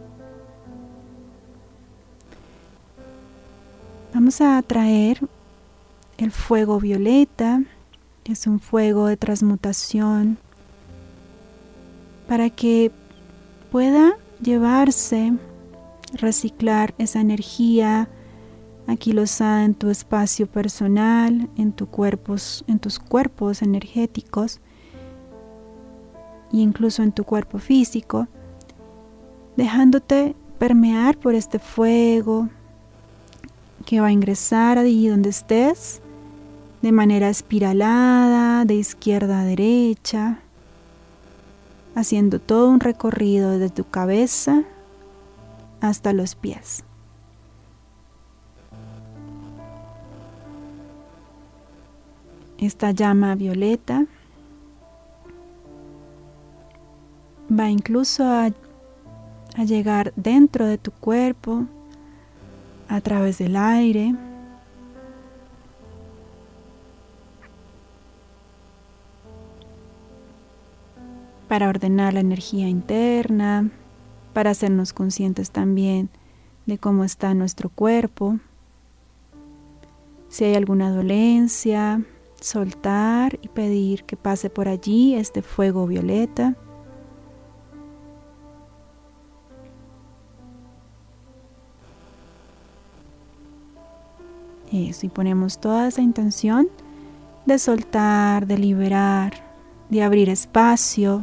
Vamos a traer el fuego violeta, que es un fuego de transmutación, para que pueda llevarse, reciclar esa energía anquilosada en tu espacio personal, en tus cuerpos energéticos e incluso en tu cuerpo físico, dejándote permear por este fuego que va a ingresar allí donde estés de manera espiralada, de izquierda a derecha, haciendo todo un recorrido desde tu cabeza hasta los pies. Esta llama violeta va incluso a llegar dentro de tu cuerpo a través del aire, para ordenar la energía interna, para hacernos conscientes también de cómo está nuestro cuerpo. Si hay alguna dolencia, soltar y pedir que pase por allí este fuego violeta. Eso, y ponemos toda esa intención de soltar, de liberar, de abrir espacio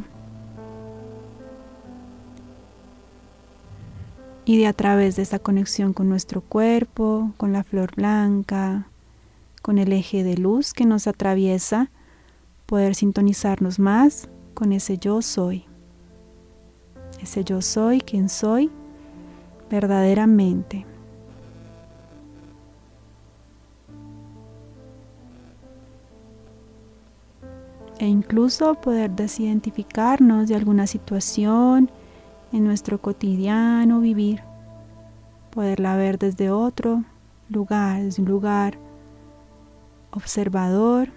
y de a través de esa conexión con nuestro cuerpo, con la flor blanca, con el eje de luz que nos atraviesa, poder sintonizarnos más con ese yo soy. Ese yo soy, quien soy verdaderamente. E incluso poder desidentificarnos de alguna situación en nuestro cotidiano vivir. Poderla ver desde otro lugar, desde un lugar observador,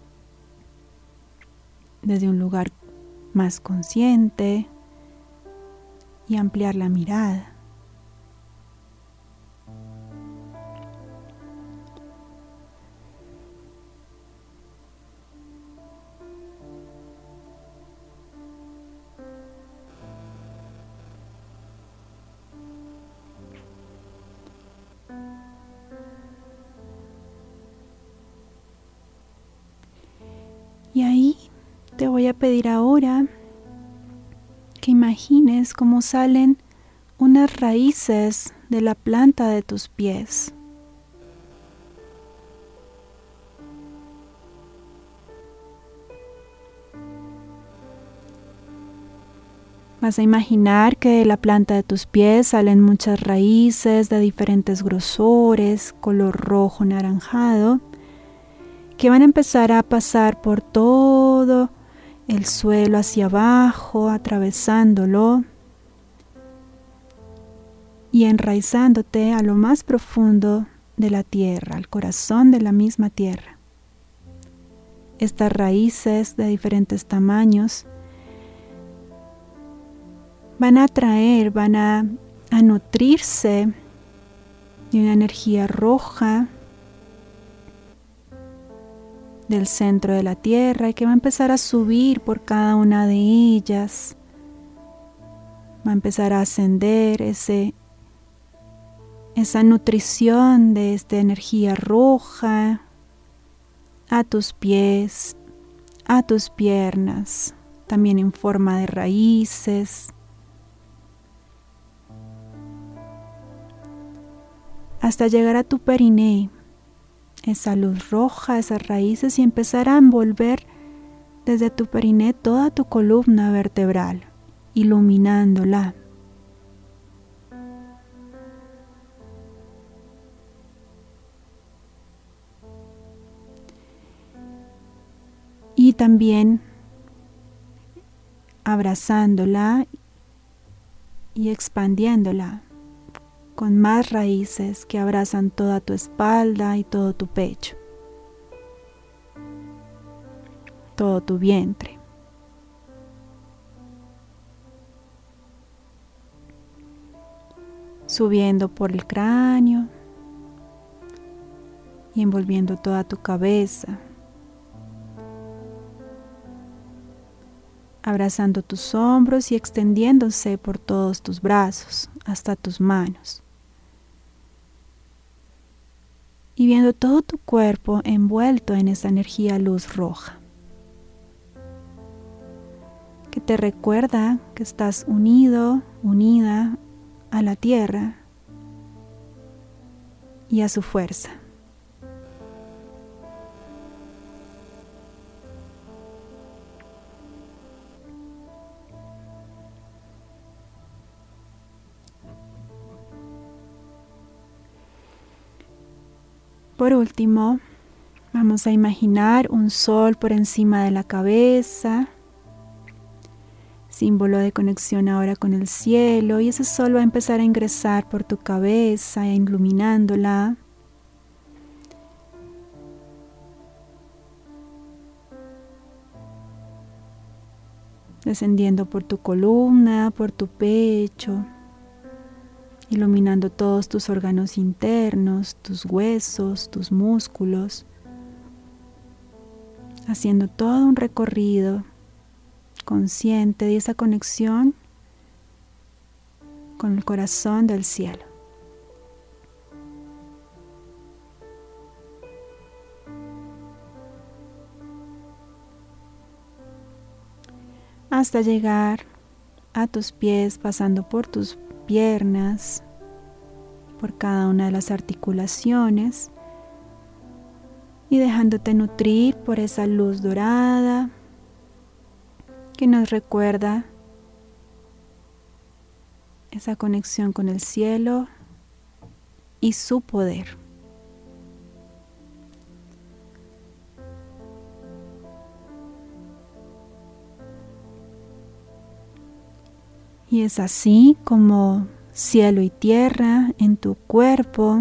desde un lugar más consciente y ampliar la mirada. Y ahí te voy a pedir ahora que imagines cómo salen unas raíces de la planta de tus pies. Vas a imaginar que de la planta de tus pies salen muchas raíces de diferentes grosores, color rojo naranjado, que van a empezar a pasar por todo el suelo hacia abajo, atravesándolo y enraizándote a lo más profundo de la tierra, al corazón de la misma tierra. Estas raíces de diferentes tamaños van a atraer, van a nutrirse de una energía roja del centro de la tierra y que va a empezar a subir por cada una de ellas. Va a empezar a ascender esa nutrición de esta energía roja a tus pies, a tus piernas, también en forma de raíces, hasta llegar a tu periné. Esa luz roja, esas raíces, y empezar a envolver desde tu periné toda tu columna vertebral, iluminándola. y también abrazándola y expandiéndola con más raíces que abrazan toda tu espalda y todo tu pecho, todo tu vientre. Subiendo por el cráneo y envolviendo toda tu cabeza, abrazando tus hombros y extendiéndose por todos tus brazos hasta tus manos, y viendo todo tu cuerpo envuelto en esa energía luz roja que te recuerda que estás unido, unida a la tierra y a su fuerza. Por último, vamos a imaginar un sol por encima de la cabeza, símbolo de conexión ahora con el cielo, y ese sol va a empezar a ingresar por tu cabeza, iluminándola. Descendiendo por tu columna, por tu pecho, iluminando todos tus órganos internos, tus huesos, tus músculos, haciendo todo un recorrido consciente de esa conexión con el corazón del cielo. Hasta llegar a tus pies, pasando por tus piernas, por cada una de las articulaciones y dejándote nutrir por esa luz dorada que nos recuerda esa conexión con el cielo y su poder. Y es así como cielo y tierra en tu cuerpo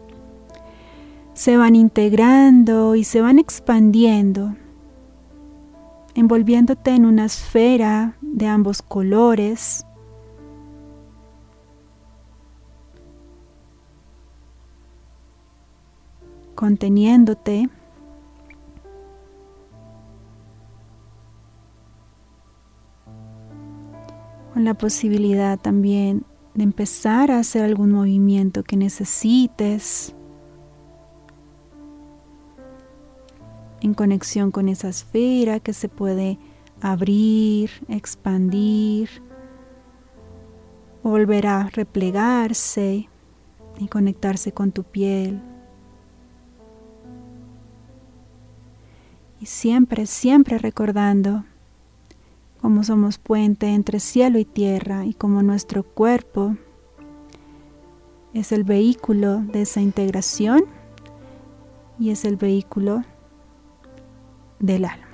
se van integrando y se van expandiendo, envolviéndote en una esfera de ambos colores, conteniéndote, con la posibilidad también de empezar a hacer algún movimiento que necesites en conexión con esa esfera que se puede abrir, expandir, volver a replegarse y conectarse con tu piel. Y siempre, siempre recordando cómo somos puente entre cielo y tierra y cómo nuestro cuerpo es el vehículo de esa integración y es el vehículo del alma.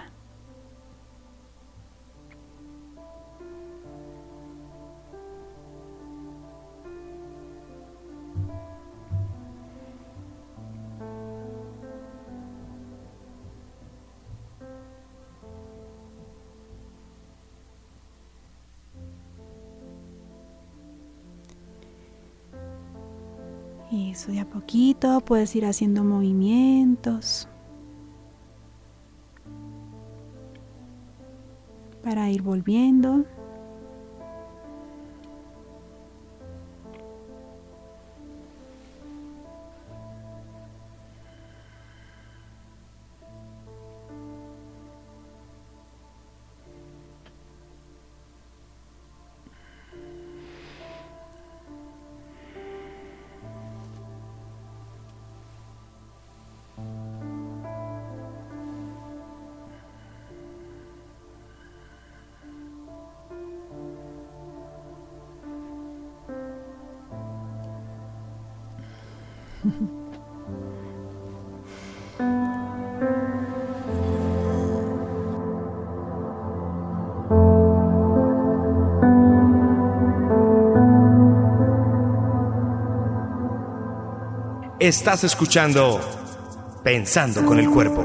Y eso, de a poquito puedes ir haciendo movimientos para ir volviendo. Estás escuchando Pensando con el Cuerpo.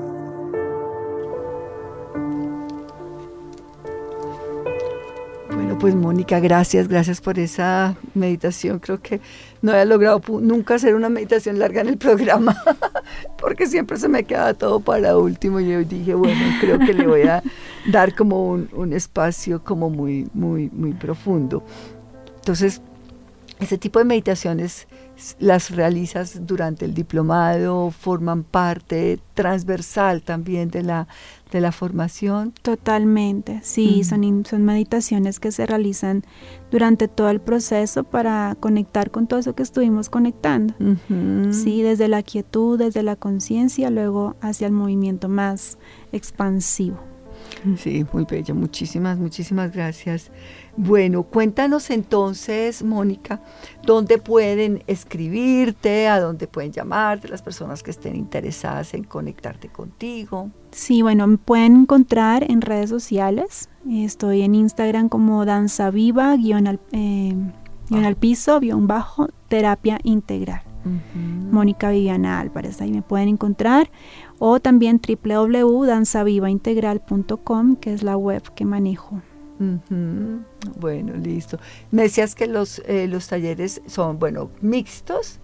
Bueno, pues Mónica, gracias por esa meditación. Creo que no había logrado nunca hacer una meditación larga en el programa, porque siempre se me queda todo para último. Y yo dije, bueno, creo que le voy a dar como un espacio como muy profundo. Entonces, ese tipo de meditaciones las realizas durante el diplomado, forman parte transversal también de la formación. Totalmente, sí, son meditaciones que se realizan durante todo el proceso para conectar con todo eso que estuvimos conectando. Sí, desde la quietud, desde la conciencia, luego hacia el movimiento más expansivo. Sí, muy bello, muchísimas gracias. Bueno, cuéntanos entonces, Mónica, ¿dónde pueden escribirte, a dónde pueden llamarte las personas que estén interesadas en conectarte contigo? Sí, bueno, me pueden encontrar en redes sociales. Estoy en Instagram como danzaviva _, terapia integral. Mónica Viviana Álvarez, ahí me pueden encontrar, o también www.danzavivaintegral.com, que es la web que manejo. Bueno, listo. Me decías que los talleres son, mixtos,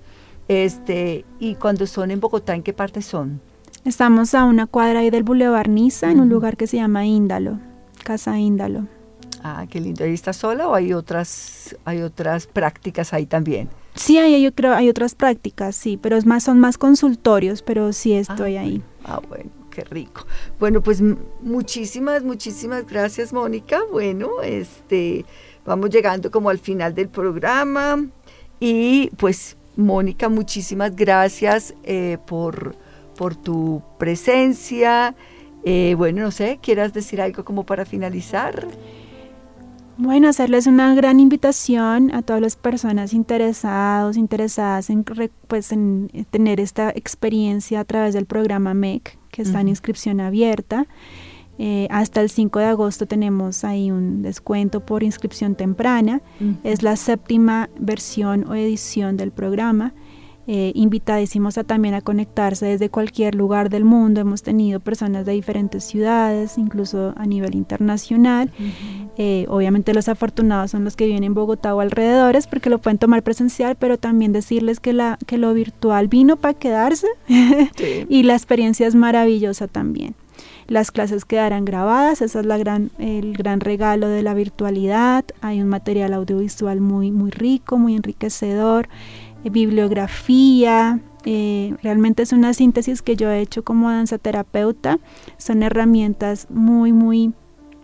y cuando son en Bogotá, ¿en qué parte son? Estamos a una cuadra ahí del Boulevard Niza, en un lugar que se llama Índalo, Casa Índalo. Ah, qué lindo. ¿Ahí estás sola o hay otras prácticas ahí también? Sí, yo creo hay otras prácticas, sí, pero son más consultorios, pero sí estoy ahí. Bueno, qué rico. Bueno, pues muchísimas gracias, Mónica. Bueno, vamos llegando como al final del programa y pues, Mónica, muchísimas gracias por tu presencia. Bueno, no sé, ¿quieras decir algo como para finalizar? Bueno, hacerles una gran invitación a todas las personas interesadas en tener esta experiencia a través del programa MEC, que está en inscripción abierta. Hasta el 5 de agosto tenemos ahí un descuento por inscripción temprana. Es la 7ª versión o edición del programa. Invitadísimos también a conectarse desde cualquier lugar del mundo. Hemos tenido personas de diferentes ciudades, incluso a nivel internacional. Obviamente los afortunados son los que viven en Bogotá o alrededores, porque lo pueden tomar presencial, pero también decirles que lo virtual vino para quedarse. Sí. Y la experiencia es maravillosa también. Las clases quedarán grabadas, esa es el gran regalo de la virtualidad. Hay un material audiovisual muy rico, muy enriquecedor. Bibliografía, realmente es una síntesis que yo he hecho como danzaterapeuta. Son herramientas muy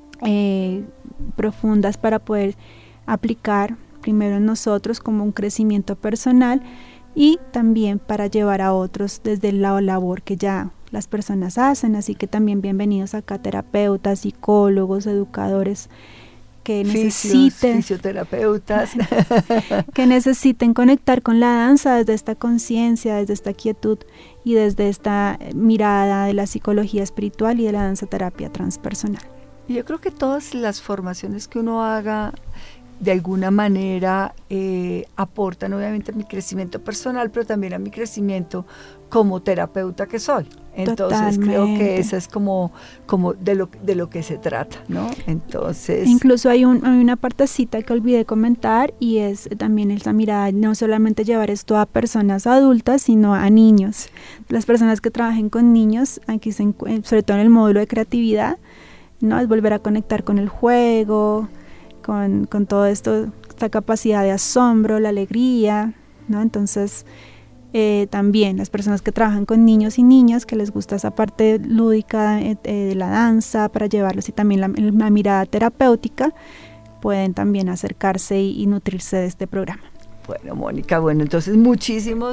profundas para poder aplicar primero en nosotros como un crecimiento personal y también para llevar a otros desde la labor que ya las personas hacen. Así que también bienvenidos acá, terapeutas, psicólogos, educadores que necesiten, fisioterapeutas, que necesiten conectar con la danza desde esta conciencia, desde esta quietud y desde esta mirada de la psicología espiritual y de la danzaterapia transpersonal. Y yo creo que todas las formaciones que uno haga de alguna manera aportan obviamente a mi crecimiento personal, pero también a mi crecimiento como terapeuta que soy. Entonces totalmente. Creo que esa es como de lo que se trata, ¿no? Entonces incluso hay una partecita que olvidé comentar, y es también esa mirada, no solamente llevar esto a personas adultas, sino a niños. Las personas que trabajen con niños, aquí sobre todo en el módulo de creatividad, ¿no? Es volver a conectar con el juego, con todo esto, esta capacidad de asombro, la alegría, ¿no? Entonces también las personas que trabajan con niños y niñas, que les gusta esa parte lúdica de la danza para llevarlos, y también la mirada terapéutica, pueden también acercarse y nutrirse de este programa. Bueno, Mónica, entonces muchísimos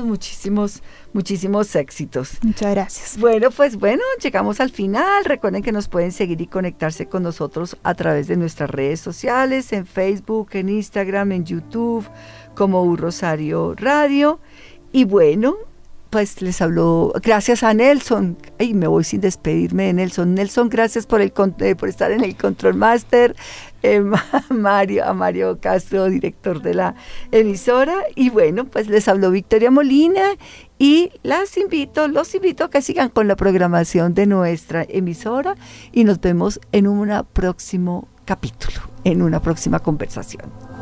éxitos. Muchas gracias. Pues llegamos al final. Recuerden que nos pueden seguir y conectarse con nosotros a través de nuestras redes sociales, en Facebook, en Instagram, en YouTube, como U Rosario Radio. Y pues les habló, gracias a Nelson, y me voy sin despedirme de Nelson. Nelson, gracias por estar en el Control Master, a Mario Castro, director de la emisora, y bueno, pues les habló Victoria Molina, y los invito a que sigan con la programación de nuestra emisora, y nos vemos en un próximo capítulo, en una próxima conversación.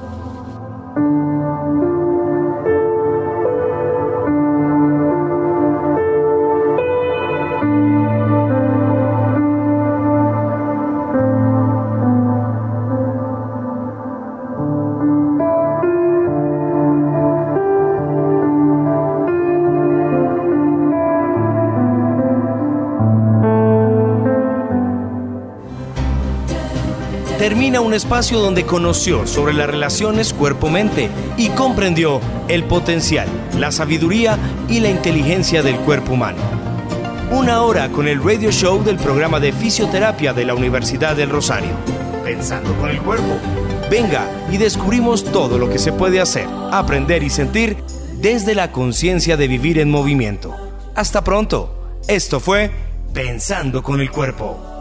Termina un espacio donde conoció sobre las relaciones cuerpo-mente y comprendió el potencial, la sabiduría y la inteligencia del cuerpo humano. Una hora con el radio show del programa de fisioterapia de la Universidad del Rosario. Pensando con el cuerpo. Venga y descubrimos todo lo que se puede hacer, aprender y sentir desde la conciencia de vivir en movimiento. Hasta pronto. Esto fue Pensando con el Cuerpo.